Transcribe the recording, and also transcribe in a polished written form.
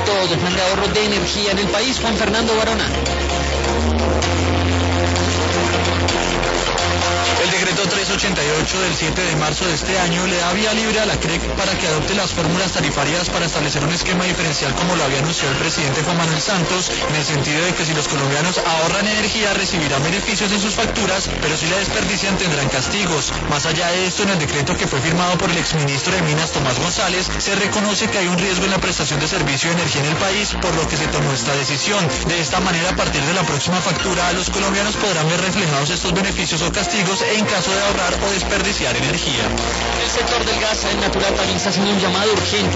expertos del plan de ahorro de energía en el país, Juan Fernando Barona. El decreto 388 del 7 de marzo de este año le da vía libre a la CREC para que adopte las fórmulas tarifarias para establecer un esquema diferencial como lo había anunciado el presidente Juan Manuel Santos, en el sentido de que si los colombianos ahorran energía recibirán beneficios en sus facturas, pero si la desperdician tendrán castigos. Más allá de esto, en el decreto que fue firmado por el exministro de Minas Tomás González, se reconoce que hay un riesgo en la prestación de servicio de energía en el país, por lo que se tomó esta decisión. De esta manera, a partir de la próxima factura, los colombianos podrán ver reflejados estos beneficios o castigos en caso de ahorrar o desperdiciar energía. El sector del gas natural también está haciendo un llamado urgente